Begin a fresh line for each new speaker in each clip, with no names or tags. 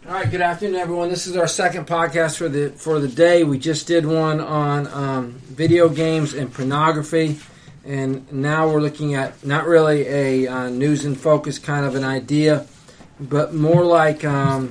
All right, good afternoon, everyone. This is our second podcast for the day. We just did one on video games and pornography, and now we're looking at not really a news and focus kind of an idea, but more like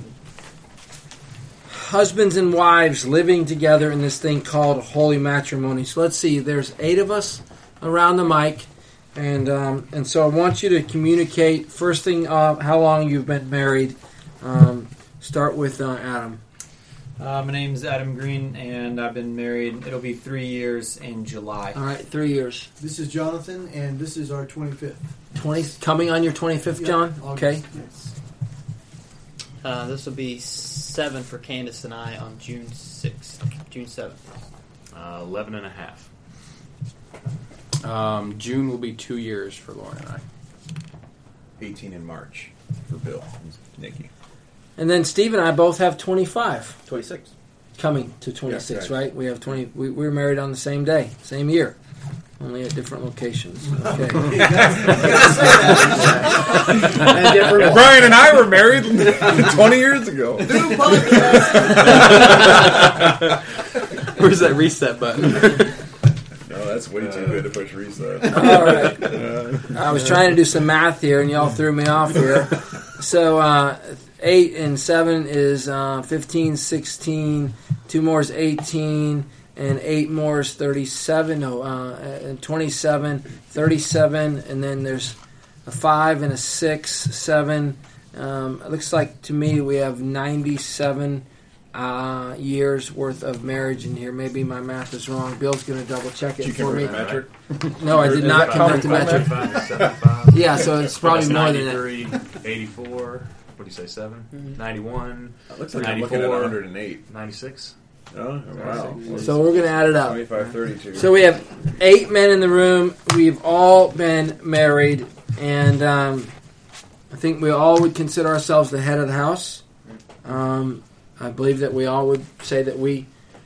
husbands and wives living together in this thing called holy matrimony. So let's see, there's 8 of us around the mic, and so I want you to communicate, first thing, how long you've been married. Start with Adam.
My name's Adam Green, and I've been married. It'll be 3 years in July.
All right, 3 years.
This is Jonathan, and this is our 25th.
Coming on your 25th, John?
August.
Okay.
Yes.
This will be 7 for Candace and I on June 7th.
11 and a half.
June will be 2 years for Lauren and I.
18 in March for Bill and Nikki.
And then Steve and I both have 25.
26.
Coming to 26,
Yeah,
right? We have 20. We were married on the same day, same year, only at different locations. Okay.
Brian and I were married 20 years ago.
Where's that reset button?
No, that's way too good to push reset.
All right. I was trying to do some math here, and y'all threw me off here. So 8 and 7 is 15, 16. 2 more is 18, and 8 more is 37. No, and 27, 37, and then there's a 5 and a 6, 7. It looks like to me we have 97 years worth of marriage in here. Maybe my math is wrong. Bill's going to double check it for me.
Metric?
No, I did not convert to metric.
75.
Yeah, so it's probably more than that.
93, 84. What do you say, 7? 91.
It looks like I'm looking at 108.
96.
Oh, wow.
So we're going to add it up.
25, 32.
So we have 8 men in the room. We've all been married, and I think we all would consider ourselves the head of the house. I believe that we all would say that we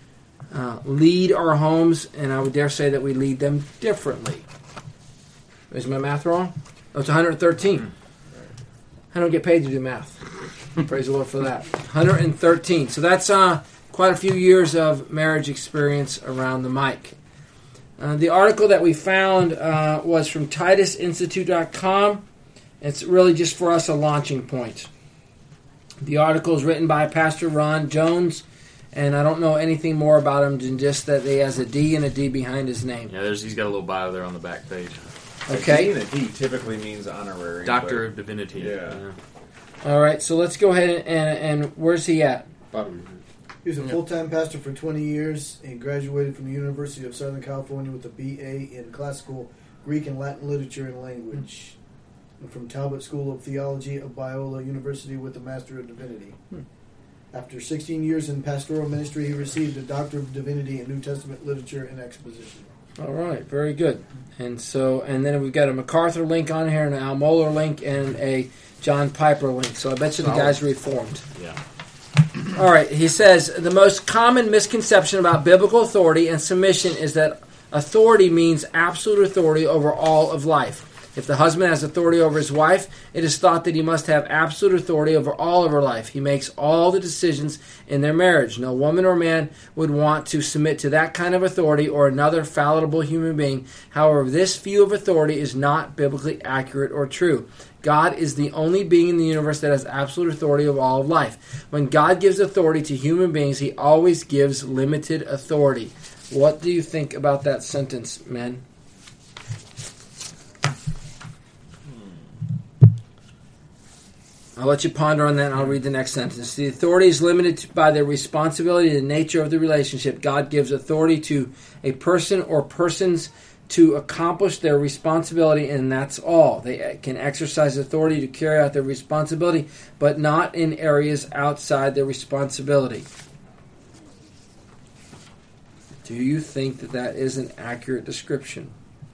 lead our homes, and I would dare say that we lead them differently. Is my math wrong? Oh, it's 113. I don't get paid to do math. Praise the Lord for that. 113. So that's quite a few years of marriage experience around the mic. The article that we found was from TitusInstitute.com. It's really just for us a launching point. The article is written by Pastor Ron Jones, and I don't know anything more about him than just that he has a D and a D behind his name.
Yeah, he's got a little bio there on the back page.
Okay.
A D and a D typically means honorary.
Doctor of Divinity.
Yeah.
All right, so let's go ahead and where's he at?
He was a full-time pastor for 20 years and graduated from the University of Southern California with a BA in Classical Greek and Latin Literature and Language. And from Talbot School of Theology of Biola University with a Master of Divinity. After 16 years in pastoral ministry, he received a Doctor of Divinity in New Testament Literature and Exposition.
All right, very good. And then we've got a MacArthur link on here, and an Al Mohler link, and a John Piper link. So I bet you the guy's reformed.
Yeah.
All right, he says, the most common misconception about biblical authority and submission is that authority means absolute authority over all of life. If the husband has authority over his wife, it is thought that he must have absolute authority over all of her life. He makes all the decisions in their marriage. No woman or man would want to submit to that kind of authority or another fallible human being. However, this view of authority is not biblically accurate or true. God is the only being in the universe that has absolute authority over all of life. When God gives authority to human beings, he always gives limited authority. What do you think about that sentence, men? I'll let you ponder on that, and I'll read the next sentence. The authority is limited by their responsibility and the nature of the relationship. God gives authority to a person or persons to accomplish their responsibility, and that's all. They can exercise authority to carry out their responsibility, but not in areas outside their responsibility. Do you think that that is an accurate description?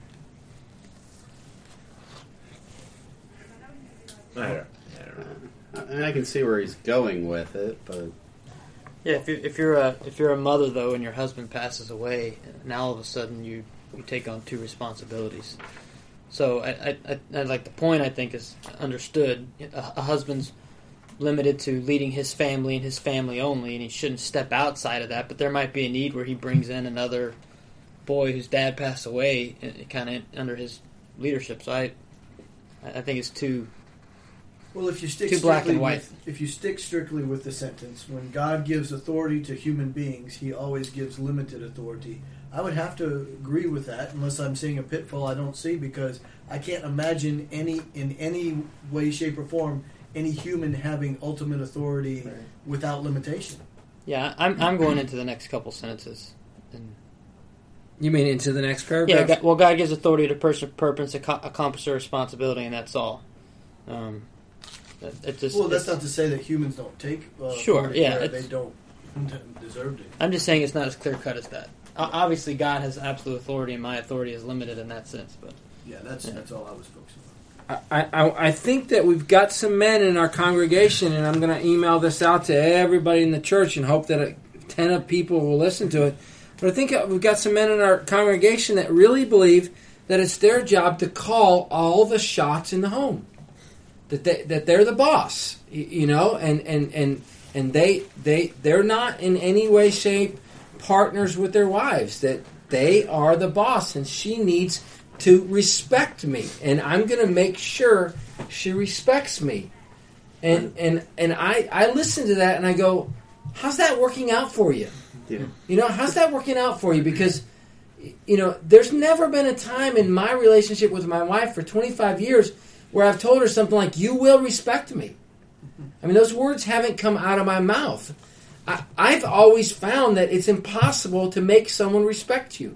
I don't know.
I mean, I can see where he's going with it, but
Yeah, if you're a mother though, and your husband passes away, now all of a sudden you take on 2 responsibilities. So I like the point I think is understood. A husband's limited to leading his family and his family only, and he shouldn't step outside of that. But there might be a need where he brings in another boy whose dad passed away, kind of under his leadership. So I think it's too.
Well, if you stick
Too black and white.
if you stick strictly with the sentence, when God gives authority to human beings, He always gives limited authority. I would have to agree with that, unless I'm seeing a pitfall I don't see, because I can't imagine in any way, shape, or form any human having ultimate authority without limitation.
Yeah, I'm going into the next couple sentences. And
You mean into the next paragraph?
yeah, God gives authority to person, purpose, accomplish their responsibility, and that's all.
That's not to say that humans don't take
Sure,
authority
yeah,
where they don't deserve to.
I'm just saying it's not as clear cut as that. Obviously, God has absolute authority, and my authority is limited in that sense. But
That's all I was focusing on.
I think that we've got some men in our congregation, and I'm going to email this out to everybody in the church and hope that 10 of people will listen to it. But I think we've got some men in our congregation that really believe that it's their job to call all the shots in the home. That they're the boss, and they're not in any way, shape, partners with their wives. That they are the boss, and she needs to respect me, and I'm going to make sure she respects me. And I listen to that and I go, how's that working out for you?
Yeah.
How's that working out for you? Because there's never been a time in my relationship with my wife for 25 years where I've told her something like, you will respect me. I mean, those words haven't come out of my mouth. I've always found that it's impossible to make someone respect you.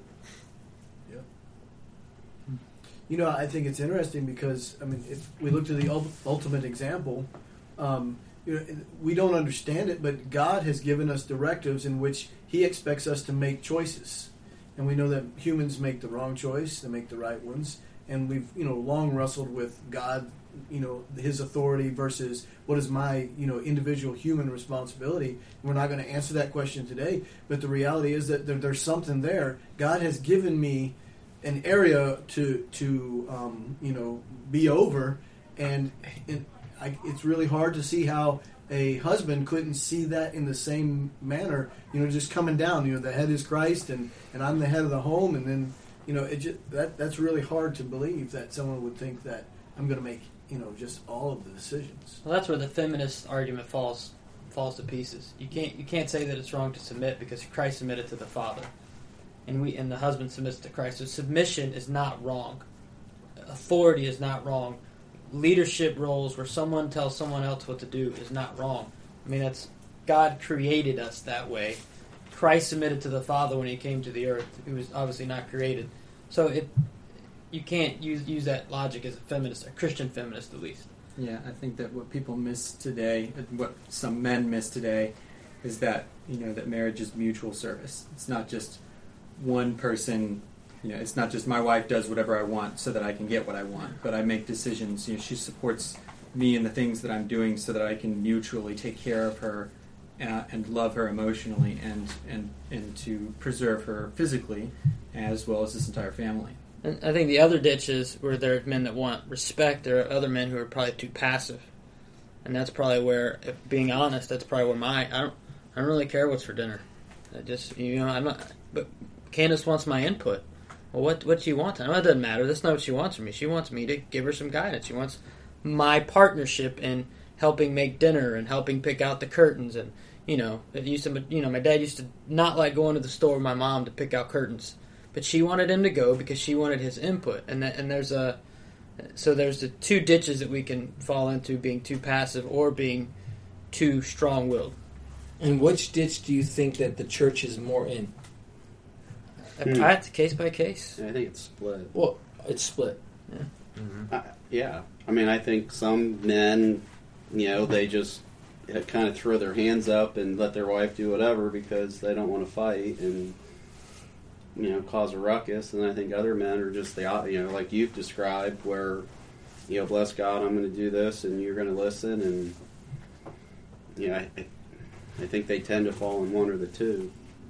Yeah. I think it's interesting because, if we look to the ultimate example, we don't understand it, but God has given us directives in which He expects us to make choices. And we know that humans make the wrong choice, they make the right ones. And we've, long wrestled with God, His authority versus what is my, individual human responsibility. We're not going to answer that question today, but the reality is that there's something there. God has given me an area to be over, and it's really hard to see how a husband couldn't see that in the same manner, just coming down. The head is Christ, and I'm the head of the home, and then that's really hard to believe that someone would think that I'm going to make just all of the decisions.
well, that's where the feminist argument falls to pieces. You can't say that it's wrong to submit because Christ submitted to the Father, and the husband submits to Christ. So submission is not wrong. Authority is not wrong. Leadership roles where someone tells someone else what to do is not wrong. That's God created us that way. Christ submitted to the Father when He came to the earth. He was obviously not created. So you can't use that logic as a feminist, a Christian feminist at least.
Yeah, I think that what people miss today, what some men miss today, is that that marriage is mutual service. It's not just one person. It's not just my wife does whatever I want so that I can get what I want, but I make decisions. She supports me in the things that I'm doing so that I can mutually take care of her and love her emotionally and to preserve her physically as well as this entire family.
And I think the other ditch is where there are men that want respect. There are other men who are probably too passive, and that's probably where, if being honest, that's probably where I don't really care what's for dinner. I just I'm not. But Candace wants my input. Well, what do you want? It doesn't matter. That's not what she wants from me. She wants me to give her some guidance. She wants my partnership in helping make dinner and helping pick out the curtains. And my dad used to not like going to the store with my mom to pick out curtains, but she wanted him to go because she wanted his input. And there's the two ditches that we can fall into: being too passive or being too strong-willed.
And which ditch do you think that the church is more in?
It's case by case.
I think it's split.
Well, it's split.
Yeah.
Mm-hmm.
Yeah. I think some men, they just kind of throw their hands up and let their wife do whatever because they don't want to fight and, cause a ruckus. And I think other men are just like you've described, where, bless God, I'm going to do this and you're going to listen. And, I think they tend to fall in one or the two.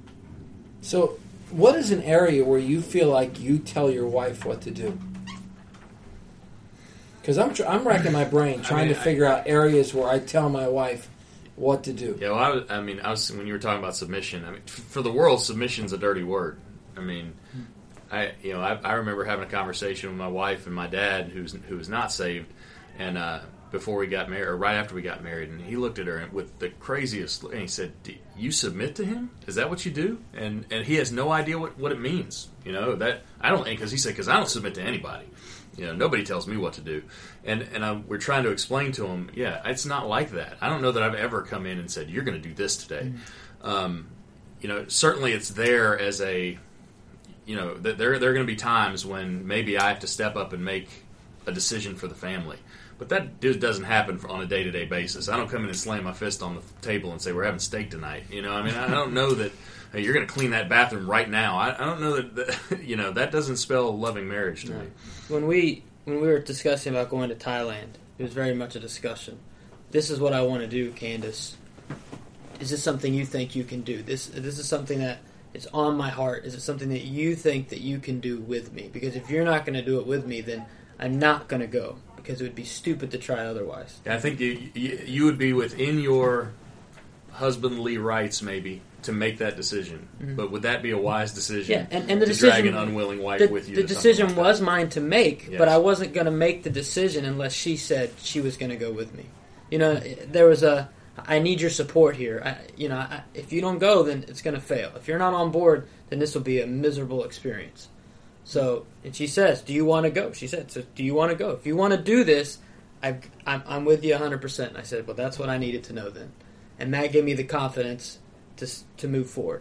So, what is an area where you feel like you tell your wife what to do? Because I'm racking my brain trying to figure out areas where I tell my wife what to do.
Yeah, well, I was when you were talking about submission. I mean, for the world, submission's a dirty word. I mean, I remember having a conversation with my wife and my dad, who was not saved, and before we got married, or right after we got married, and he looked at her with the craziest, and he said, "Do you submit to him? Is that what you do?" And he has no idea what it means. You know, that I don't, because he said, because I don't submit to anybody. You know, nobody tells me what to do. And we're trying to explain to him, yeah, it's not like that. I don't know that I've ever come in and said, you're going to do this today. You know, certainly it's there as a, you know, there are going to be times when maybe I have to step up and make a decision for the family. But that doesn't happen on a day-to-day basis. I don't come in and slam my fist on the table and say, we're having steak tonight. You know, I mean, I don't know that hey, you're going to clean that bathroom right now. I don't know that, you know, that doesn't spell a loving marriage to me.
When we were discussing about going to Thailand, it was very much a discussion. This is what I want to do, Candace. Is this something you think you can do? This is something that is on my heart. Is it something that you think that you can do with me? Because if you're not going to do it with me, then I'm not going to go. Because it would be stupid to try otherwise.
Yeah, I think you would be within your husbandly rights, maybe, to make that decision. Mm-hmm. But would that be a wise decision?
Yeah, and the
to
decision,
drag an unwilling wife with you?
The decision
like
was mine to make,
yes.
But I wasn't going to make the decision unless she said she was going to go with me. You know, there was I need your support here. If you don't go, then it's going to fail. If you're not on board, then this will be a miserable experience. So, and she says, do you want to go? She said, so do you want to go? If you want to do this, I'm with you 100%. And I said, well, that's what I needed to know then. And that gave me the confidence to move forward.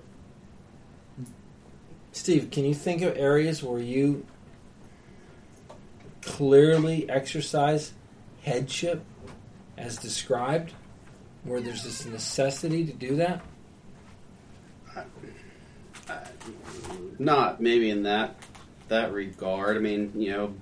Steve, can you think of areas where you clearly exercise headship as described, where there's this necessity to do that?
Not maybe in that regard. I mean, you know,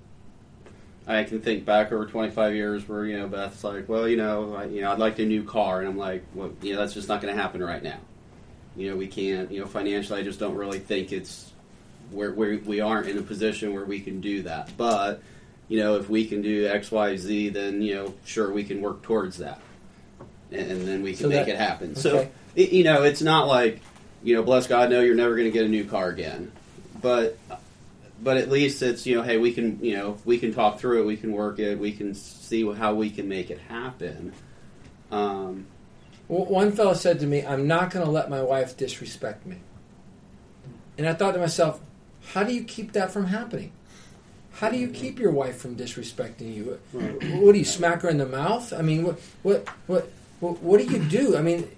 I can think back over 25 years where, you know, Beth's like, well, I'd like a new car. And I'm like, well, that's just not going to happen right now. You know, we can't, financially, I just don't really think it's where we aren't in a position where we can do that. But, if we can do X, Y, Z, then, sure, we can work towards that. And then we can make it happen. Okay. So, it's not like, bless God, no, you're never going to get a new car again. But at least it's, hey, we can talk through it, we can work it, we can see how we can make it happen.
Well, one fellow said to me, I'm not going to let my wife disrespect me. And I thought to myself, how do you keep that from happening? How do you keep your wife from disrespecting you? What do you, smack her in the mouth? I mean, what do you do? I mean...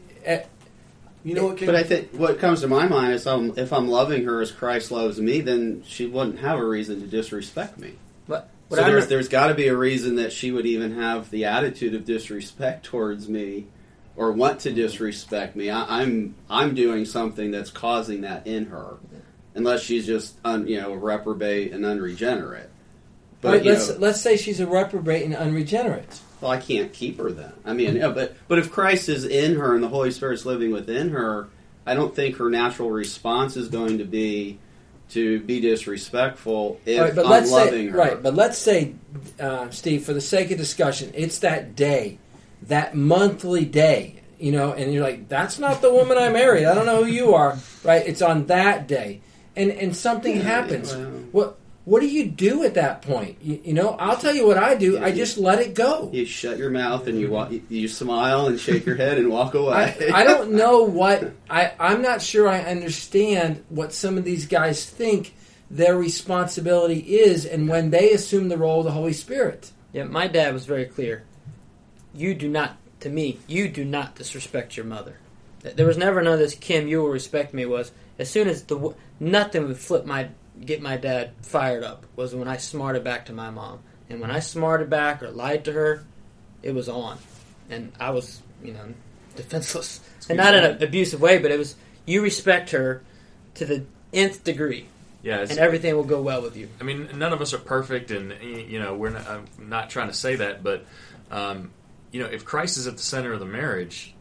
But I think what comes to my mind is if I'm loving her as Christ loves me, then she wouldn't have a reason to disrespect me. There's got to be a reason that she would even have the attitude of disrespect towards me, or want to disrespect me. I'm doing something that's causing that in her, unless she's just a reprobate and unregenerate. But
let's say she's a reprobate and unregenerate.
Well, I can't keep her then. I mean, but if Christ is in her and the Holy Spirit's living within her, I don't think her natural response is going to be disrespectful if I'm loving her.
Right, but let's say, Steve, for the sake of discussion, it's that day, that monthly day, and you're like, that's not the woman I married. I don't know who you are, right? It's on that day, and something happens. What do you do at that point? I'll tell you what I do. I just let it go.
You shut your mouth and you smile and shake your head and walk away.
I don't know what... I'm not sure I understand what some of these guys think their responsibility is and when they assume the role of the Holy Spirit.
Yeah, my dad was very clear. You do not disrespect your mother. There was never none of this, Kim, you will respect me, was as soon as nothing would get my dad fired up was when I smarted back to my mom. And when I smarted back or lied to her, it was on. And I was, defenseless. And not in an abusive way, but it was, you respect her to the nth degree.
Yeah,
and everything will go well with you.
I mean, none of us are perfect, and, we're not trying to say that, but, if Christ is at the center of the marriage,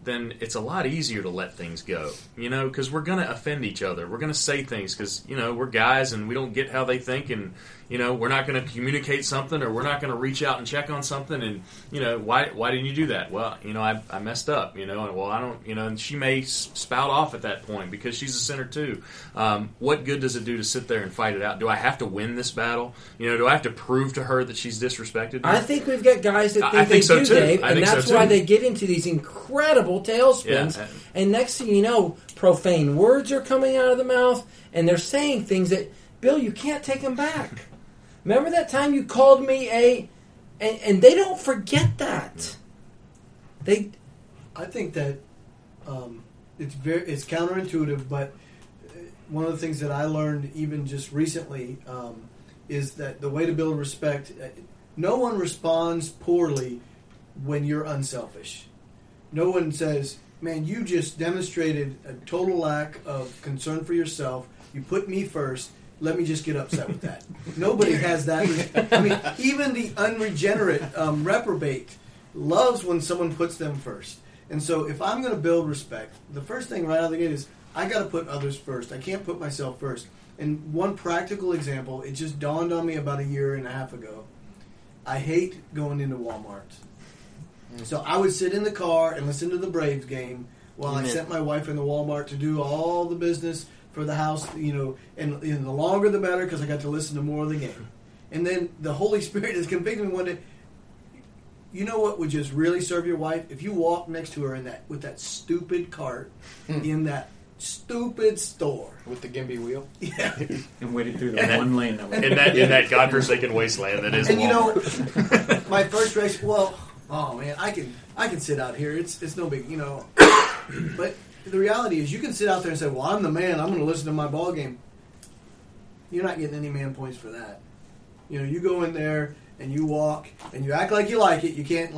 then it's a lot easier to let things go, because we're going to offend each other. We're going to say things because, we're guys and we don't get how they think, and, we're not going to communicate something, or we're not going to reach out and check on something, and, why didn't you do that? Well, I messed up, and well, I don't, and she may spout off at that point because she's a sinner too. What good does it do to sit there and fight it out? Do I have to win this battle? Do I have to prove to her that she's disrespected me?
I think we've got guys that
I think
they
so
do,
too.
Dave,
I
and
think so
that's
too.
why they get into these incredible tailspins.
Yeah.
And next thing you know, profane words are coming out of the mouth, and they're saying things that, Bill, you can't take them back. Remember that time you called me and they don't forget that.
I think that it's counterintuitive, but one of the things that I learned even just recently is that the way to build respect, no one responds poorly when you're unselfish. No one says, man, you just demonstrated a total lack of concern for yourself. You put me first. Let me just get upset with that. Nobody has that. I mean, even the unregenerate reprobate loves when someone puts them first. And so if I'm going to build respect, the first thing right out of the gate is I got to put others first. I can't put myself first. And one practical example, it just dawned on me about a year and a half ago. I hate going into Walmart. So I would sit in the car and listen to the Braves game while I sent my wife into Walmart to do all the business for the house, and the longer the better because I got to listen to more of the game. And then the Holy Spirit is convicting me one day. You know what would just really serve your wife? If you walk next to her with that stupid cart in that stupid store
with the gimbal wheel.
Yeah,
and waited through the one lane that was
in that godforsaken wasteland that is.
And
Walmart.
My first race. Well, oh man, I can sit out here. It's no big, But the reality is, you can sit out there and say, "Well, I'm the man. I'm going to listen to my ball game." You're not getting any man points for that. You go in there and you walk and you act like you like it. You can't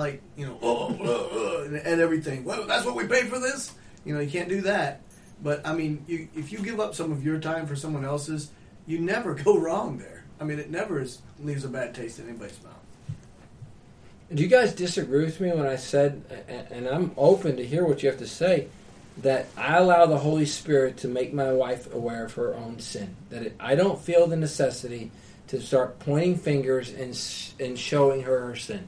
and everything. Well, that's what we paid for this. You can't do that. But I mean, if you give up some of your time for someone else's, you never go wrong there. I mean, it never leaves a bad taste in anybody's mouth.
Do you guys disagree with me when I said, and I'm open to hear what you have to say, that I allow the Holy Spirit to make my wife aware of her own sin? That I don't feel the necessity to start pointing fingers and showing her sin.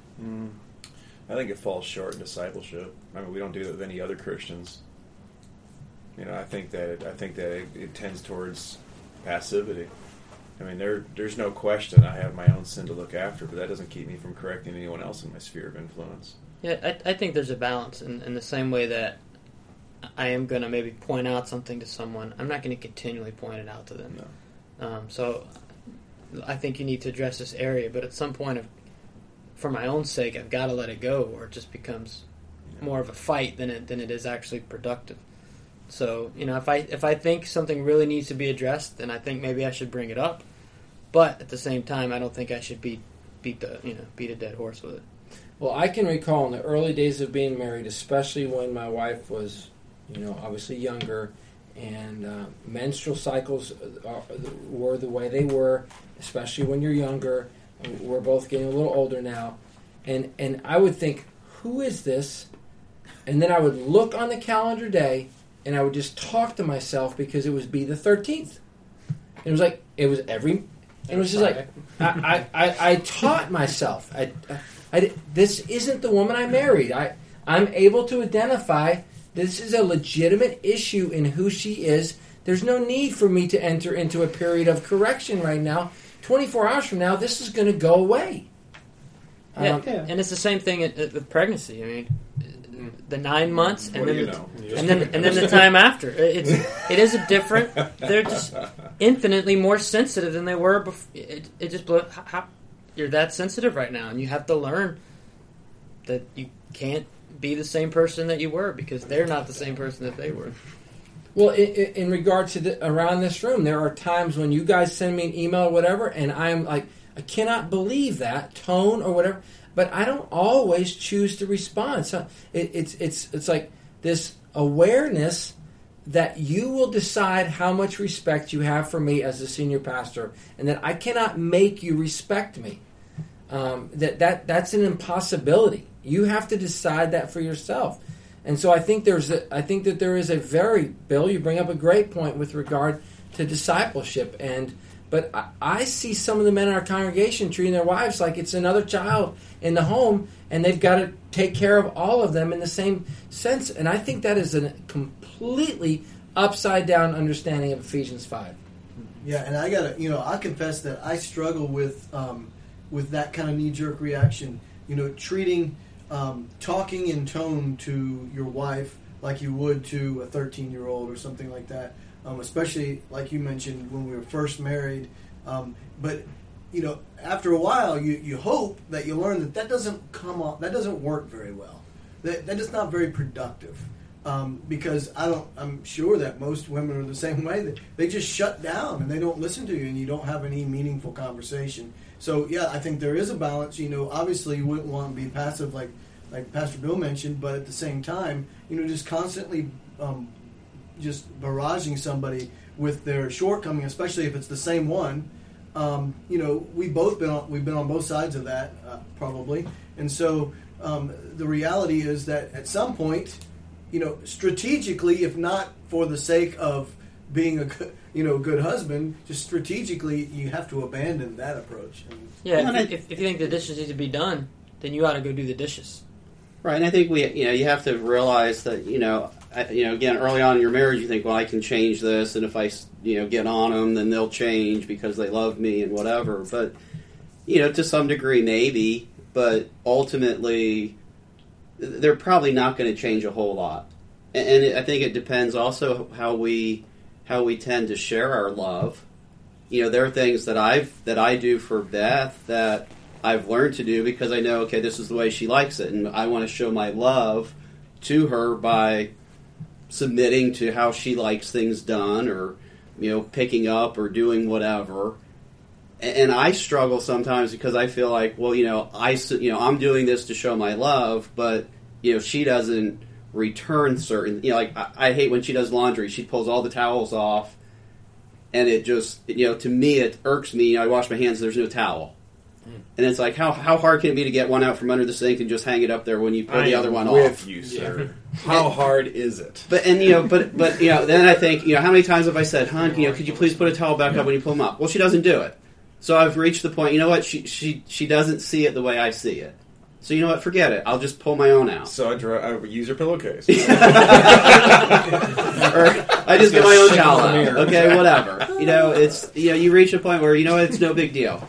I think it falls short in discipleship. I mean, we don't do that with any other Christians. I think that it tends towards passivity. I mean, there's no question I have my own sin to look after, but that doesn't keep me from correcting anyone else in my sphere of influence.
Yeah, I think there's a balance in the same way that I am going to maybe point out something to someone. I'm not going to continually point it out to them.
No.
So I think you need to address this area, but at some point, for my own sake, I've got to let it go, or it just becomes more of a fight than it is actually productive. So, if I think something really needs to be addressed, then I think maybe I should bring it up. But at the same time, I don't think I should beat a dead horse with it.
Well, I can recall in the early days of being married, especially when my wife was, obviously younger, and menstrual cycles were the way they were, especially when you're younger. We're both getting a little older now. And I would think, who is this? And then I would look on the calendar day, and I would just talk to myself because it was be the 13th. It was like, it was just like, I taught myself. This isn't the woman I married. I'm able to identify this is a legitimate issue in who she is. There's no need for me to enter into a period of correction right now. 24 hours from now, this is going to go away.
And it's the same thing with pregnancy. I mean, the 9 months and then the time after. It is a different. They're just infinitely more sensitive than they were before. It just blew. How you're that sensitive right now, and you have to learn that you can't be the same person that you were because they're not the same person that they were.
Well, in regard to around this room, there are times when you guys send me an email or whatever, and I'm like, I cannot believe that tone or whatever. But I don't always choose to respond. So it's like this awareness that you will decide how much respect you have for me as a senior pastor, and that I cannot make you respect me. That's an impossibility. You have to decide that for yourself. And so I think that there is a Bill, you bring up a great point with regard to discipleship, but I see some of the men in our congregation treating their wives like it's another child in the home, and they've got to take care of all of them in the same sense. And I think that is a completely upside down understanding of Ephesians 5.
Yeah, and I confess that I struggle with that kind of knee-jerk reaction. Treating, talking in tone to your wife like you would to a 13-year-old or something like that. Especially like you mentioned when we were first married. But after a while, you hope that you learn that doesn't come off. That doesn't work very well. That is not very productive. Because I'm sure that most women are the same way. They just shut down and they don't listen to you, and you don't have any meaningful conversation. So yeah, I think there is a balance. Obviously you wouldn't want to be passive like Pastor Bill mentioned, but at the same time, just constantly just barraging somebody with their shortcoming, especially if it's the same one. We've been on both sides of that probably, and so the reality is that at some point, strategically, if not for the sake of being a good husband, just strategically, you have to abandon that approach.
Yeah, if you think the dishes need to be done, then you ought to go do the dishes.
Right, and I think you have to realize that again, early on in your marriage, you think, well, I can change this, and if I get on them, then they'll change because they love me and whatever. But to some degree, maybe, but ultimately, they're probably not going to change a whole lot. And I think it depends also how we tend to share our love. There are things that I do for Beth that I've learned to do because I know, okay, this is the way she likes it, and I want to show my love to her by submitting to how she likes things done, or picking up or doing whatever. And I struggle sometimes because I feel like, well, I'm doing this to show my love, but she doesn't return certain. Like I hate when she does laundry. She pulls all the towels off, and it just to me it irks me. I wash my hands. There's no towel. And it's like, how hard can it be to get one out from under the sink and just hang it up there when you pull the other one off?
With you, sir. How hard is it?
But then I think, how many times have I said, hon, could you please put a towel back up when you pull them up? Well, she doesn't do it. So I've reached the point, what, she doesn't see it the way I see it. So you know what, forget it. I'll just pull my own out.
So I use your pillowcase.
Or I just get my own towel out. Okay, whatever. It's you reach a point where it's no big deal.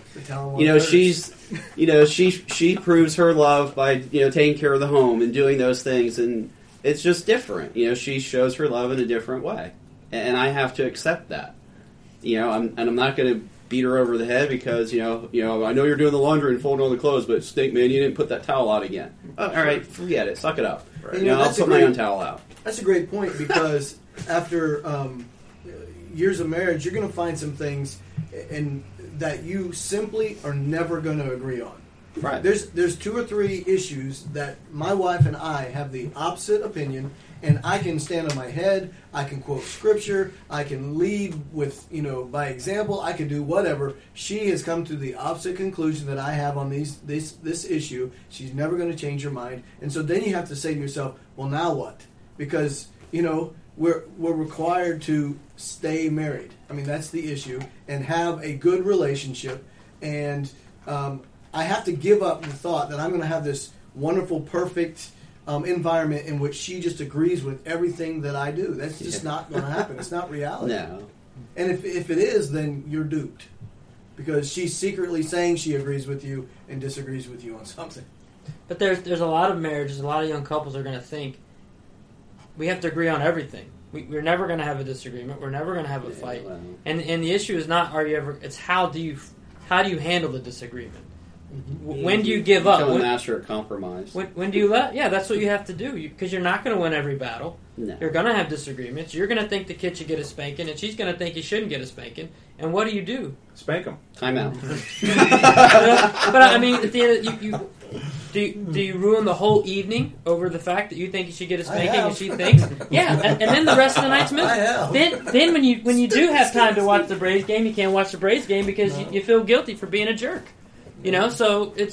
She proves her love by taking care of the home and doing those things, and it's just different. She shows her love in a different way, and I have to accept that. I'm not going to beat her over the head because I know you're doing the laundry and folding all the clothes, but stink, man, you didn't put that towel out again. All right, forget it, suck it up. Right. I'll put my own towel out.
That's a great point because after years of marriage, you're going to find some things and that you simply are never going to agree on.
Right.
There's 2 or 3 issues that my wife and I have the opposite opinion, and I can stand on my head, I can quote scripture, I can lead with, by example, I can do whatever. She has come to the opposite conclusion that I have on this issue. She's never going to change her mind. And so then you have to say to yourself, well, now what? Because, we're required to stay married. I mean, that's the issue, and have a good relationship. And I have to give up the thought that I'm going to have this wonderful, perfect environment in which she just agrees with everything that I do. That's just not going to happen. It's not reality.
No.
And if it is, then you're duped. Because she's secretly saying she agrees with you and disagrees with you on something.
But there's a lot of marriages, a lot of young couples are going to think, we have to agree on everything. We're never going to have a disagreement. We're never going to have a fight.
Well.
And the issue is not are you ever. It's how do you handle the disagreement? Mm-hmm. When do you give up?
Become a master at compromise.
When do you let? Yeah, that's what you have to do. Because you're not going to win every battle.
No.
You're going to have disagreements. You're going to think the kid should get a spanking, and she's going to think he shouldn't get a spanking. And what do?
Spank them.
Time out.
But I mean, at the end, do you ruin the whole evening over the fact that you think you should get a spanking and she thinks? Yeah, and then the rest of the night's miserable. Then when you do have time to watch the Braves game, you can't watch the Braves game because you feel guilty for being a jerk. So it's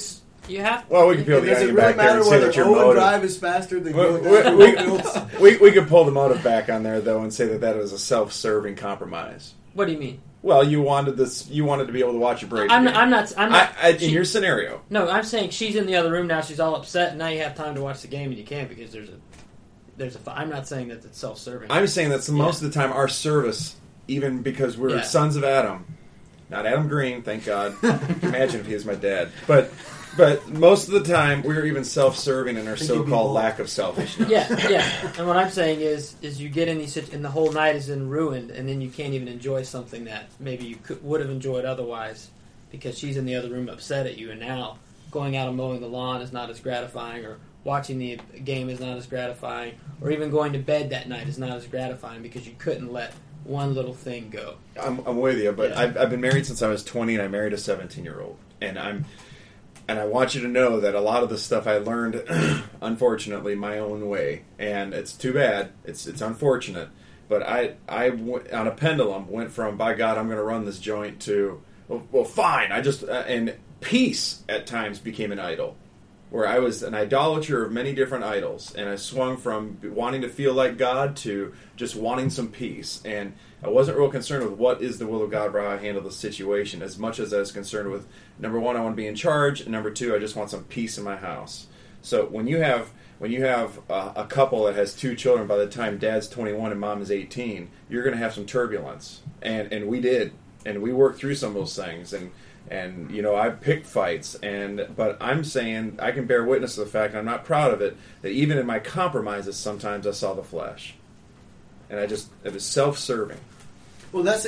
You have.
Well, we could peel the
Does it
onion
really
back there
matter
and say
whether
that your
Owen
motive.
Drive is faster than
We-
going
we-
down
we-
the fields?
We could pull the motive back on there though and say that that was a self-serving compromise.
What do you mean?
Well, you wanted this. You wanted to be able to watch a Braves
I'm
game.
not.
In
she-
your scenario,
No, I'm saying she's in the other room now. She's all upset, and now you have time to watch the game, and you can't because there's a. I'm not saying that it's self-serving.
I'm saying that most of the time our service, even because we're
Yeah.
sons of Adam, not Adam Green, thank God. Imagine if he was my dad. But most of the time we're even self-serving in our
Think you'd be
so-called
bald.
lack of selfishness.
Yeah. And what I'm saying is you get in these and the whole night is in ruined, and then you can't even enjoy something that maybe you would have enjoyed otherwise because she's in the other room upset at you, and now going out and mowing the lawn is not as gratifying, or watching the game is not as gratifying, or even going to bed that night is not as gratifying because you couldn't let one little thing go.
I'm with you, but
Yeah.
I've been married since I was 20, and I married a 17-year-old, and I want you to know that a lot of the stuff I learned, unfortunately, my own way, and it's too bad. It's unfortunate, but I on a pendulum went from by God I'm going to run this joint to well fine. I just and peace at times became an idol, where I was an idolater of many different idols, and I swung from wanting to feel like God to just wanting some peace. And I wasn't real concerned with what is the will of God for how I handle the situation, as much as I was concerned with, number one, I want to be in charge, and number two, I just want some peace in my house. So when you have a couple that has two children, by the time dad's 21 and mom is 18, you're going to have some turbulence, and we did, and we worked through some of those things, and you know, I picked fights, but I'm saying I can bear witness to the fact, and I'm not proud of it, that even in my compromises, sometimes I saw the flesh, and it was self-serving.
Well, that's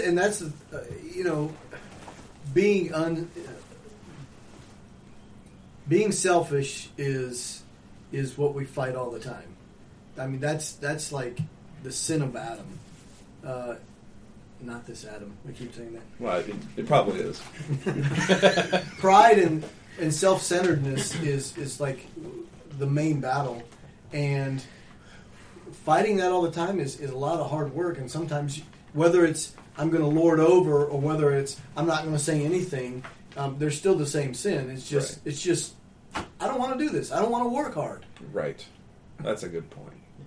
being selfish is what we fight all the time. I mean, that's like the sin of Adam. Not this Adam. I keep saying that.
Well, it probably is.
Pride and self-centeredness is like the main battle, and fighting that all the time is a lot of hard work. And sometimes, whether it's I'm going to lord over or whether it's I'm not going to say anything, there's still the same sin. It's just
Right.
it's just I don't want to do this. I don't want to work hard.
Right. That's a good point.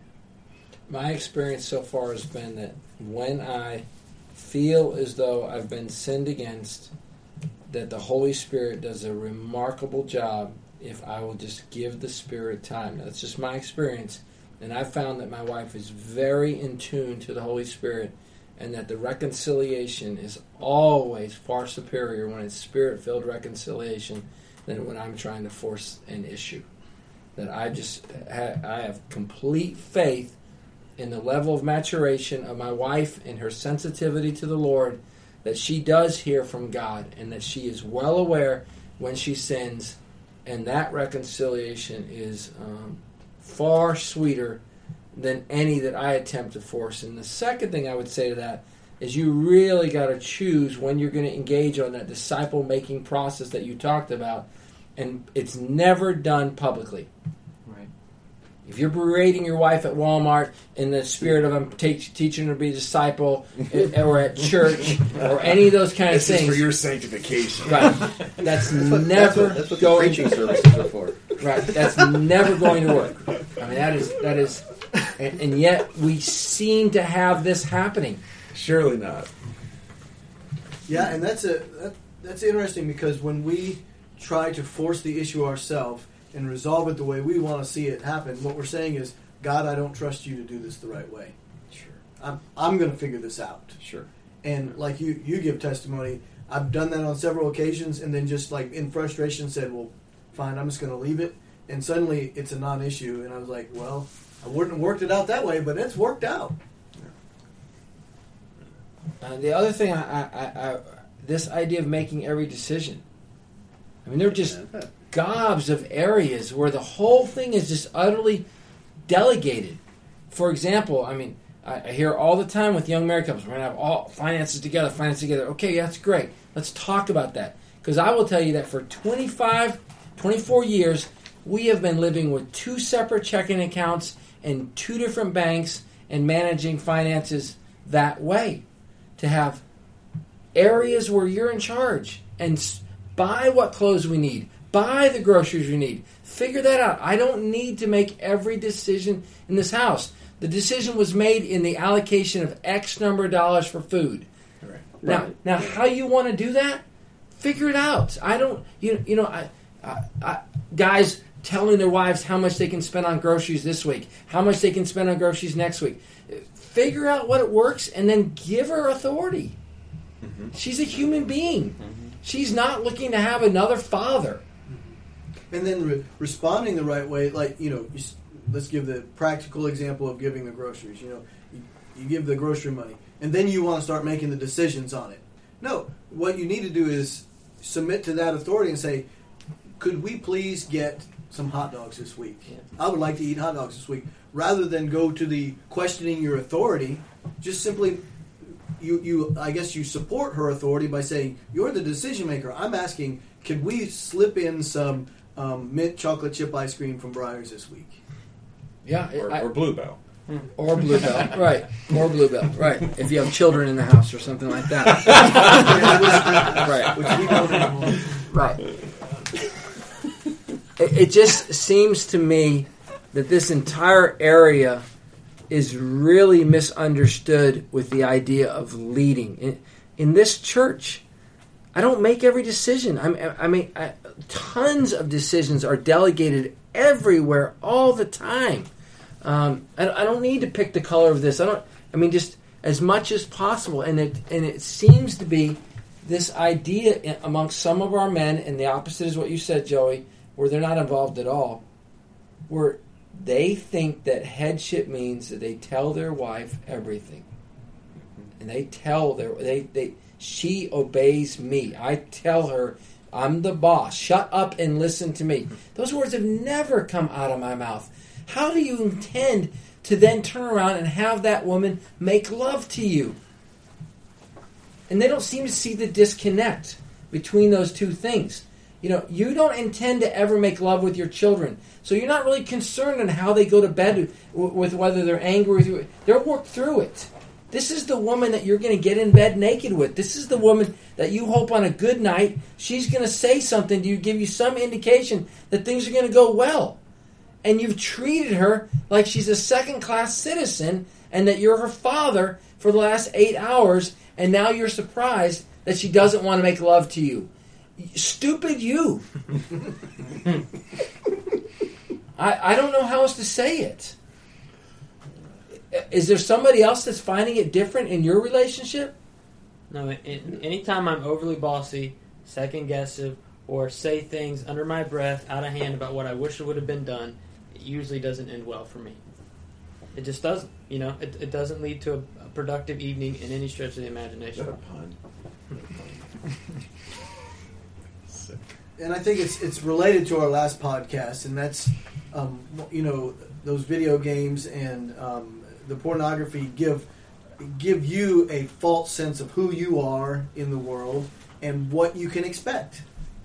My experience so far has been that when I feel as though I've been sinned against, that the Holy Spirit does a remarkable job if I will just give the Spirit time. That's just my experience. And I've found that my wife is very in tune to the Holy Spirit, and that the reconciliation is always far superior when it's Spirit-filled reconciliation than when I'm trying to force an issue. That I have complete faith in the level of maturation of my wife and her sensitivity to the Lord, that she does hear from God, and that she is well aware when she sins, and that reconciliation is far sweeter than any that I attempt to force. And the second thing I would say to that is you really got to choose when you're going to engage on that disciple-making process that you talked about, and it's never done publicly.
Right.
If you're berating your wife at Walmart in the spirit of I'm teaching her to be a disciple, or at church, or any of those kind of
This is
things,
for your sanctification.
right? That's never
That's what the
going.
preaching services are for.
Right, that's never going to work. I mean, that is, and yet we seem to have this happening.
Surely not.
Yeah, and that's interesting, because when we try to force the issue ourselves and resolve it the way we want to see it happen, what we're saying is, God, I don't trust you to do this the right way.
Sure.
I'm going to figure this out.
Sure.
And like you give testimony, I've done that on several occasions, and then just like in frustration said, well, fine, I'm just going to leave it. And suddenly it's a non-issue, and I was like, well, I wouldn't have worked it out that way, but it's worked out.
The other thing, I this idea of making every decision. I mean, there are just gobs of areas where the whole thing is just utterly delegated. For example, I mean, I hear all the time with young married couples, we're going to have all finances together. Okay, that's great. Let's talk about that. Because I will tell you that for 24 years, we have been living with 2 separate checking accounts and 2 different banks and managing finances that way. To have areas where you're in charge and buy what clothes we need, Buy the groceries you need. Figure that out. I don't need to make every decision in this house. The decision was made in the allocation of X number of dollars for food.
Right.
Now, how you want to do that? Figure it out. I don't, guys telling their wives how much they can spend on groceries this week, how much they can spend on groceries next week. Figure out what it works, and then give her authority. Mm-hmm. She's a human being. Mm-hmm. She's not looking to have another father.
And then responding the right way, like, let's give the practical example of giving the groceries. You give the grocery money, and then you want to start making the decisions on it. No, what you need to do is submit to that authority and say, could we please get some hot dogs this week? Yeah. I would like to eat hot dogs this week. Rather than go to the questioning your authority, just simply, I guess you support her authority by saying, you're the decision maker. I'm asking, could we slip in some mint chocolate chip ice cream from Breyers this week?
Yeah,
or Bluebell.
Or Bluebell, right. Or Bluebell, right. If you have children in the house or something like that. Right.
Which we don't anymore.
Right. It just seems to me that this entire area is really misunderstood with the idea of leading. In this church, I don't make every decision. I mean, tons of decisions are delegated everywhere all the time. I don't need to pick the color of this. Just as much as possible. And it seems to be this idea amongst some of our men, and the opposite is what you said, Joey, where they're not involved at all, where they think that headship means that they tell their wife everything. And they tell she obeys me. I tell her, I'm the boss. Shut up and listen to me. Those words have never come out of my mouth. How do you intend to then turn around and have that woman make love to you? And they don't seem to see the disconnect between those two things. You don't intend to ever make love with your children. So you're not really concerned on how they go to bed with whether they're angry with you. They'll work through it. This is the woman that you're going to get in bed naked with. This is the woman that you hope on a good night, she's going to say something to you, give you some indication that things are going to go well. And you've treated her like she's a second-class citizen and that you're her father for the last 8 hours, and now you're surprised that she doesn't want to make love to you. Stupid you. I don't know how else to say it. Is there somebody else that's finding it different in your relationship?
No, anytime I'm overly bossy, second-guessive, or say things under my breath, out of hand about what I wish would have been done, it usually doesn't end well for me. It just doesn't. It doesn't lead to a productive evening in any stretch of the imagination.
Is that a pun?
And I think it's related to our last podcast, and that's those video games and the pornography give you a false sense of who you are in the world and what you can expect.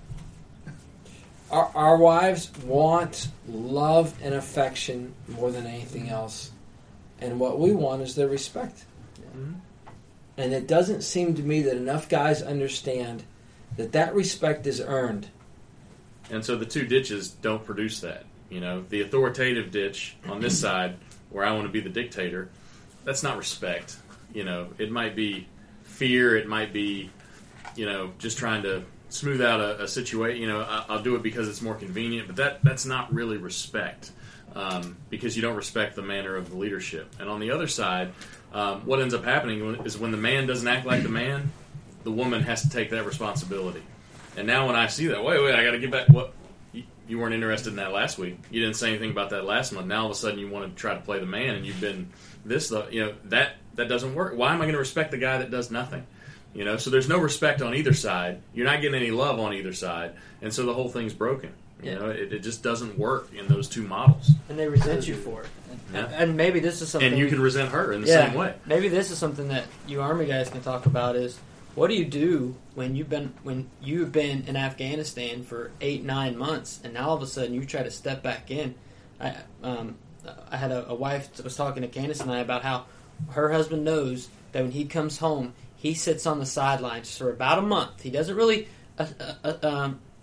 Our wives want love and affection more than anything else, and what we want is their respect. Mm-hmm. And it doesn't seem to me that enough guys understand that respect is earned.
And so the two ditches don't produce that. The authoritative ditch on this side, where I want to be the dictator, that's not respect. It might be fear. It might be, just trying to smooth out a situation. I'll do it because it's more convenient. But that's not really respect, because you don't respect the manner of the leadership. And on the other side, what ends up happening is when the man doesn't act like the man, the woman has to take that responsibility. And now when I see that, wait, I got to get back. What? You weren't interested in that last week. You didn't say anything about that last month. Now all of a sudden you want to try to play the man, and you've been this. That doesn't work. Why am I going to respect the guy that does nothing? So there's no respect on either side. You're not getting any love on either side, and so the whole thing's broken. It just doesn't work in those two models.
And they resent you for it. Yeah. And maybe this is something.
And you can resent her in the same way.
Maybe this is something that you Army guys can talk about is, what do you do when you've been in Afghanistan for 8-9 months, and now all of a sudden you try to step back in? I had a wife that was talking to Candace and I about how her husband knows that when he comes home, he sits on the sidelines for about a month. He doesn't really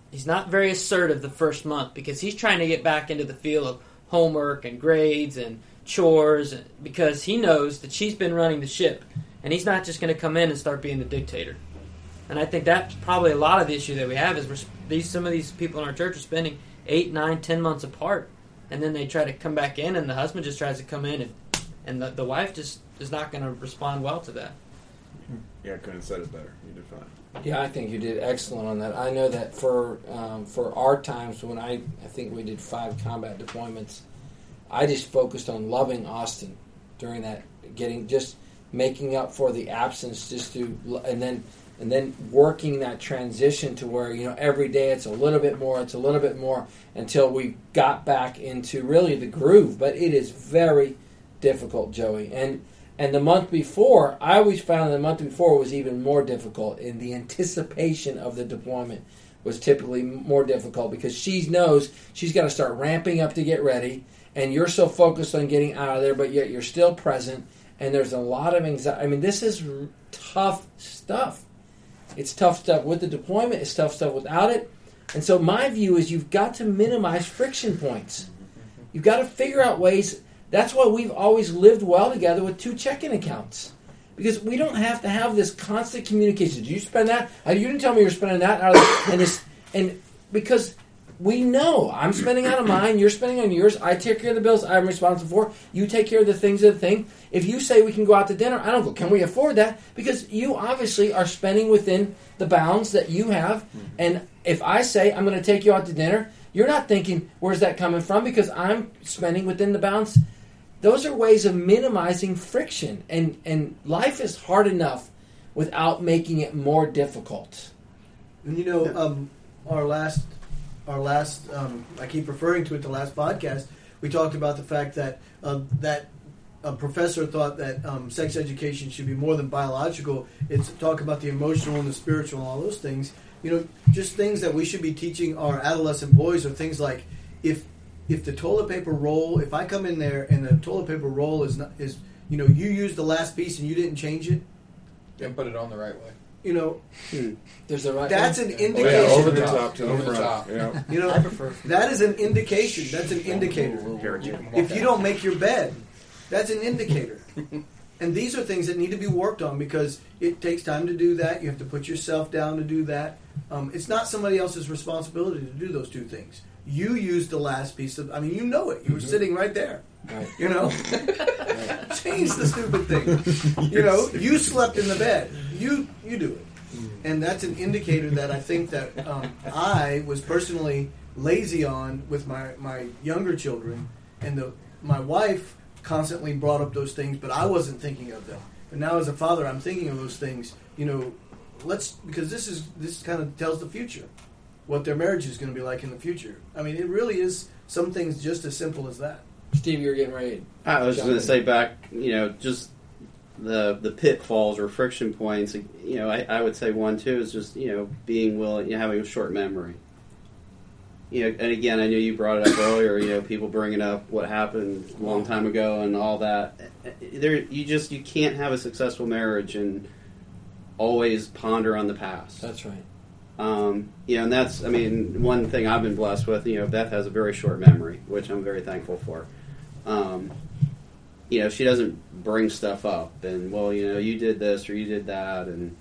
he's not very assertive the first month because he's trying to get back into the feel of homework and grades and chores because he knows that she's been running the ship, and he's not just going to come in and start being the dictator. And I think that's probably a lot of the issue that we have is some of these people in our church are spending 8, 9, 10 months apart, and then they try to come back in, and the husband just tries to come in, and the wife just is not going to respond well to that.
Yeah, I couldn't have said it better. You did fine.
Yeah, I think you did excellent on that. I know that for our times when I think we did 5 combat deployments, I just focused on loving Austin during that, making up for the absence, and then working that transition to where every day it's a little bit more until we got back into really the groove. But it is very difficult, Joey, and the month before, I always found the month before was even more difficult, and the anticipation of the deployment was typically more difficult because she knows she's got to start ramping up to get ready, and you're so focused on getting out of there, but yet you're still present, and there's a lot of anxiety. I mean, this is tough stuff. It's tough stuff with the deployment. It's tough stuff without it. And so my view is you've got to minimize friction points. You've got to figure out ways. That's why we've always lived well together with 2 checking accounts. Because we don't have to have this constant communication. Did you spend that? You didn't tell me you were spending that. And because we know I'm spending out of mine, you're spending on yours, I take care of the bills I'm responsible for, you take care of the things of the thing. If you say we can go out to dinner, I don't go, can we afford that? Because you obviously are spending within the bounds that you have. And if I say I'm going to take you out to dinner, you're not thinking, where's that coming from? Because I'm spending within the bounds. Those are ways of minimizing friction. And life is hard enough without making it more difficult.
And our last, I keep referring to it, the last podcast, we talked about the fact that a professor thought that sex education should be more than biological. It's talk about the emotional and the spiritual and all those things. Just things that we should be teaching our adolescent boys are things like if the toilet paper roll, if I come in there and the toilet paper roll is you used the last piece and you didn't change it,
and put it on the right way.
There's a right.
That's an indication.
Oh, yeah, over the top to
Over
the
the
front.
top.
Yeah.
I prefer.
That is an indication. That's an indicator. If you don't make your bed, that's an indicator. And these are things that need to be worked on because it takes time to do that. You have to put yourself down to do that. It's not somebody else's responsibility to do those 2 things. You used the last piece of. I mean, you know it. You were sitting right there.
Right.
Change the stupid thing. You slept in the bed. You do it. And that's an indicator that I think that I was personally lazy on with my younger children, and my wife constantly brought up those things, but I wasn't thinking of them. But now as a father, I'm thinking of those things. Because this kind of tells the future, what their marriage is going to be like in the future. I mean, it really is some things just as simple as that.
Steve, you're getting ready.
I was going to say back, just the pitfalls or friction points. I would say one too is just being willing, having a short memory. And again, I know you brought it up earlier. People bringing up what happened a long time ago and all that. You can't have a successful marriage and always ponder on the past.
That's right.
And that's, one thing I've been blessed with, Beth has a very short memory, which I'm very thankful for. She doesn't bring stuff up and, you did this or you did that. And,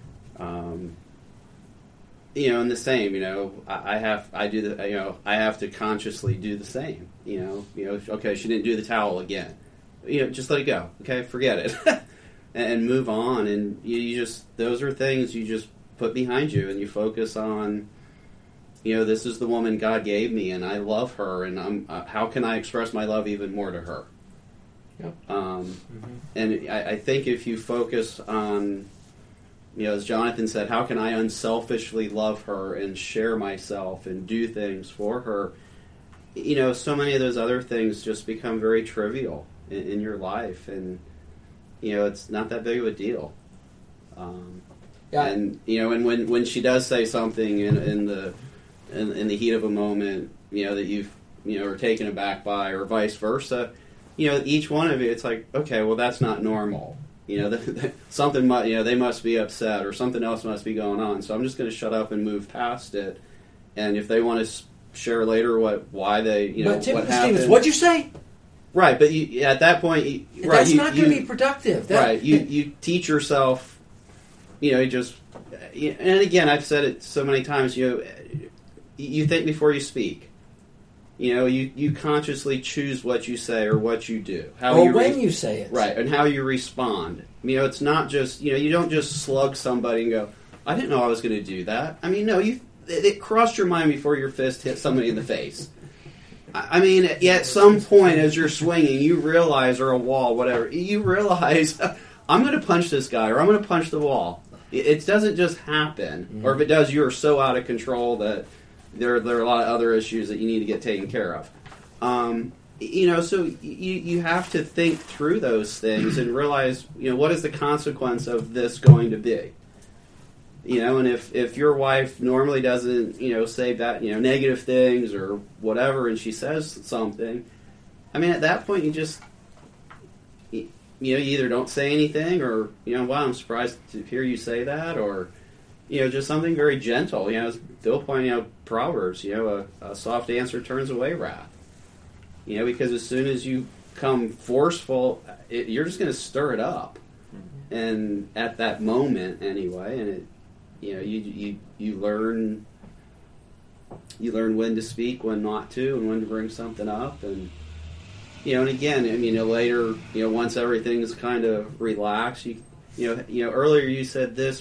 and the same, I have to consciously do the same, okay, she didn't do the towel again. Just let it go. Okay. Forget it and move on. And those are things you just put behind you and you focus on, this is the woman God gave me and I love her and how can I express my love even more to her?
Yep.
And I think if you focus on, as Jonathan said, how can I unselfishly love her and share myself and do things for her? So many of those other things just become very trivial in your life and, it's not that big of a deal.
Yeah.
And and when she does say something in the heat of a moment, that you've are taken aback by, or vice versa, each one of you, it's like, okay, well that's not normal. Something they must be upset, or something else must be going on. So I'm just going to shut up and move past it, and if they want to share later why they,
But
what
Timothy
happened.
Stevens, what'd you say?
Right, but at that point,
That's not going to be productive.
Right, you teach yourself, and again, I've said it so many times, you think before you speak. You consciously choose what you say or what you do.
When you say it.
Right, and how you respond. It's not just, you don't just slug somebody and go, I didn't know I was going to do that. I mean, no, it crossed your mind before your fist hit somebody in the face. I mean, at some point as you're swinging, you realize, or a wall, whatever, you realize, I'm going to punch this guy, or I'm going to punch the wall. It doesn't just happen. Mm-hmm. Or if it does, you're so out of control that there are a lot of other issues that you need to get taken care of. So you have to think through those things and realize, what is the consequence of this going to be? And if your wife normally doesn't, say that, negative things or whatever, and she says something, I mean, at that point, you just, you either don't say anything or, wow, I'm surprised to hear you say that, or, just something very gentle. As Bill pointed out, Proverbs, a soft answer turns away wrath. Because as soon as you come forceful, you're just going to stir it up. Mm-hmm. And at that moment, anyway, and you learn when to speak, when not to, and when to bring something up, and and again, I mean, later, once everything's kind of relaxed, earlier you said this,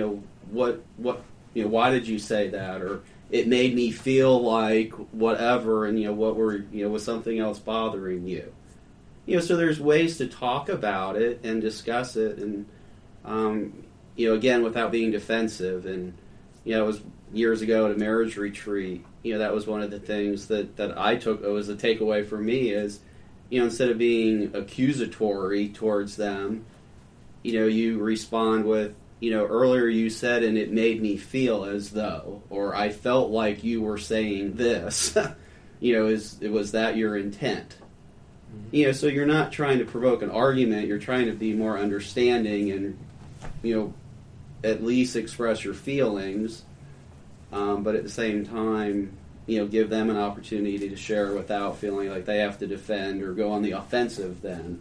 why did you say that, or it made me feel like whatever, and what were was something else bothering you, so there's ways to talk about it and discuss it, and again, without being defensive. And, it was years ago at a marriage retreat, that was one of the things that I took, it was a takeaway for me is, instead of being accusatory towards them, you respond with, earlier you said, and it made me feel as though, or I felt like you were saying this, was that your intent? Mm-hmm. So you're not trying to provoke an argument, you're trying to be more understanding and, at least express your feelings, but at the same time, give them an opportunity to share without feeling like they have to defend or go on the offensive then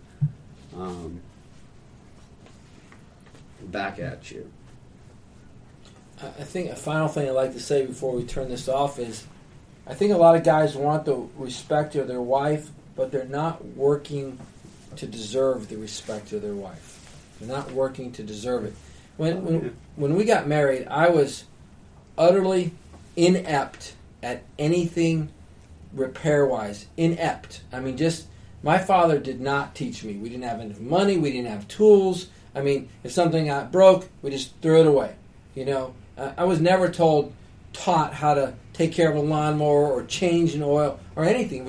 back at you.
I think a final thing I'd like to say before we turn this off is, I think a lot of guys want the respect of their wife, but they're not working to deserve the respect of their wife. They're not working to deserve it. When we got married, I was utterly inept at anything repair-wise. Inept. I mean, my father did not teach me. We didn't have enough money. We didn't have tools. I mean, if something got broke, we just threw it away. I was never taught how to take care of a lawnmower or change an oil or anything.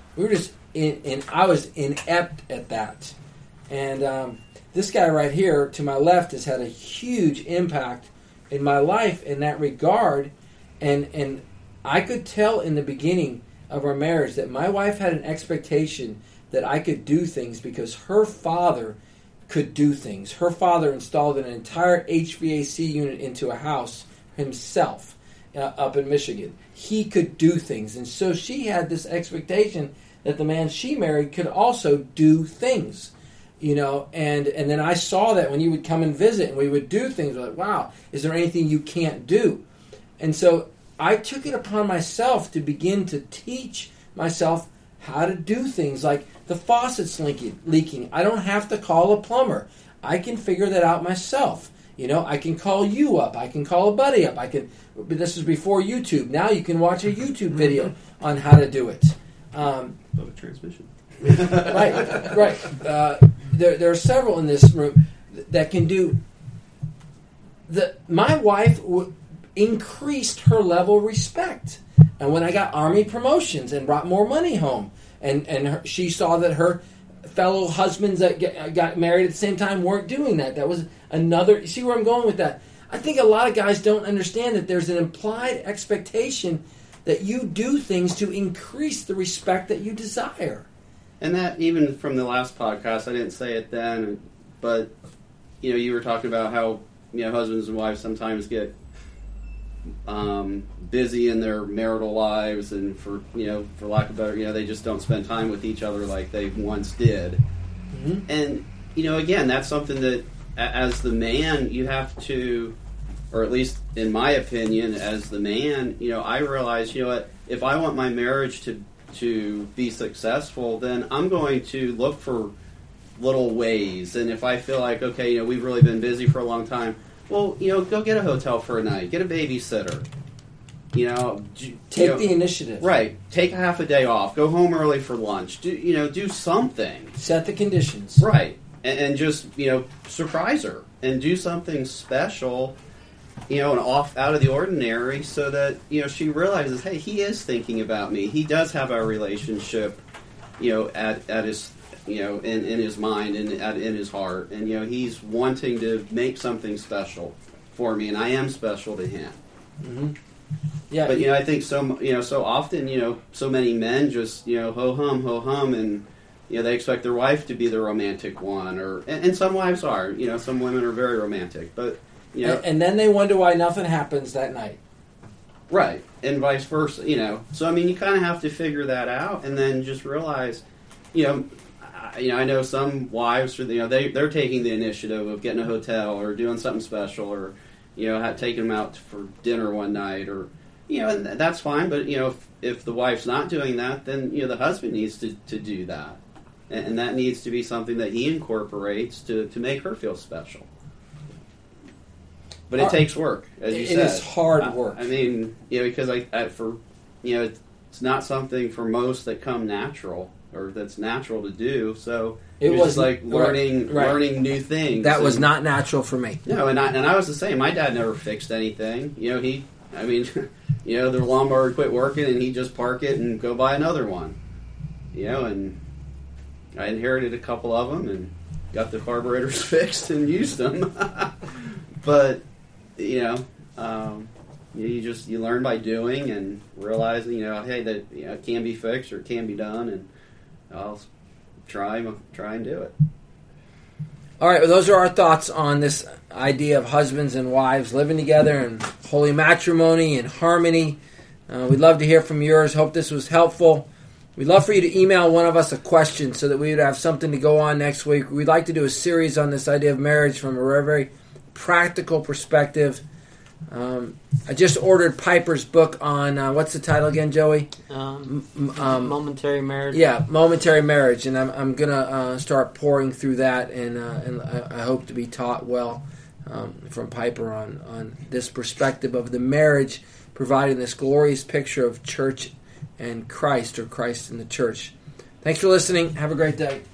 I was inept at that. And this guy right here to my left has had a huge impact in my life in that regard. And I could tell in the beginning of our marriage that my wife had an expectation that I could do things because her father could do things. Her father installed an entire HVAC unit into a house himself up in Michigan. He could do things. And so she had this expectation that the man she married could also do things. And then I saw that when you would come and visit and we would do things, like, wow, is there anything you can't do? And so I took it upon myself to begin to teach myself how to do things like the faucet's leaking. I don't have to call a plumber. I can figure that out myself. I can call you up. I can call a buddy up. But this was before YouTube. Now you can watch a YouTube video on how to do it.
Of a transmission.
Right. There are several in this room that can do. My wife increased her level of respect, and when I got Army promotions and brought more money home, and she saw that her fellow husbands that got married at the same time weren't doing that. That was another. You see where I'm going with that? I think a lot of guys don't understand that there's an implied expectation that you do things to increase the respect that you desire.
And that, even from the last podcast, I didn't say it then, but you were talking about how husbands and wives sometimes get busy in their marital lives, and for lack of better, they just don't spend time with each other like they once did.
Mm-hmm.
And again, that's something that as the man you have to, or at least in my opinion, as the man, I realize, what, if I want my marriage to be successful, then I'm going to look for little ways. And if I feel like, okay, we've really been busy for a long time, well, go get a hotel for a night, get a babysitter.
Take the initiative.
Right. Take a half a day off. Go home early for lunch. Do something.
Set the conditions.
Right. And just, surprise her and do something special, and out of the ordinary, so that, she realizes, hey, he is thinking about me. He does have our relationship, at his, in his mind and in his heart. And, he's wanting to make something special for me, and I am special to him.
Mm-hmm. Yeah,
but I think so often so many men just ho hum, and they expect their wife to be the romantic one, and some wives are, some women are very romantic, but
and then they wonder why nothing happens that night,
right, and vice versa, So I mean, you kind of have to figure that out, and then just realize, I know some wives are they're taking the initiative of getting a hotel or doing something special, or taking them out for dinner one night, or and that's fine. But if the wife's not doing that, then the husband needs to do that, and that needs to be something that he incorporates to make her feel special. But it takes work, as you said.
It is hard work.
I mean, because it's not something for most that come natural, or that's natural to do. So it was like learning new things.
That was not natural for me.
No, and I was the same. My dad never fixed anything. The lawnmower would quit working, and he'd just park it and go buy another one. And I inherited a couple of them and got the carburetors fixed and used them. But you learn by doing and realizing, hey, that it can be fixed or it can be done, and I'll try and do it.
All right, well, those are our thoughts on this idea of husbands and wives living together in holy matrimony and harmony. We'd love to hear from yours. Hope this was helpful. We'd love for you to email one of us a question so that we would have something to go on next week. We'd like to do a series on this idea of marriage from a very, very practical perspective. I just ordered Piper's book on, what's the title again, Joey?
Momentary Marriage.
Yeah, Momentary Marriage, and I'm going to start pouring through that, and I hope to be taught well from Piper on this perspective of the marriage, providing this glorious picture of church and Christ, or Christ in the church. Thanks for listening. Have a great day.